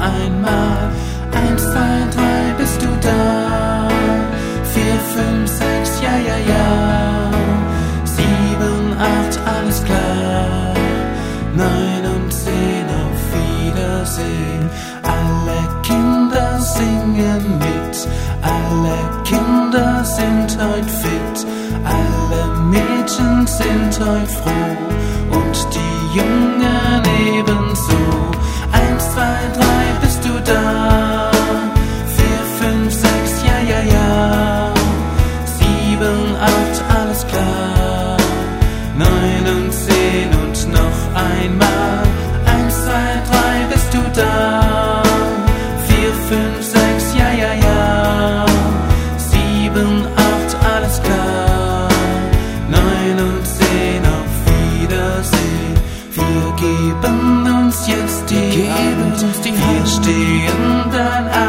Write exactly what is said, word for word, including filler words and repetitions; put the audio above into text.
einmal. Eins, zwei, drei, bist du da? Vier, fünf, sechs, ja, ja, ja. Sieben, acht, alles klar. Neun und zehn, auf Wiedersehen. Alle Kinder singen mit, alle Kinder sind heut fit, alle Mädchen sind heut froh und die Jungen ebenso. Eins, zwei, drei, bist du da? Vier, fünf, sechs, ja, ja, ja. Sieben, acht, alles klar. Neun und zehn und noch einmal. Eins, zwei, drei, bist du da? Vier, fünf, sechs, ja, ja, ja. Sieben, acht, alles klar. Neun und zehn, auf Wiedersehen. Wir geben uns jetzt die Hand. Wir stehen dann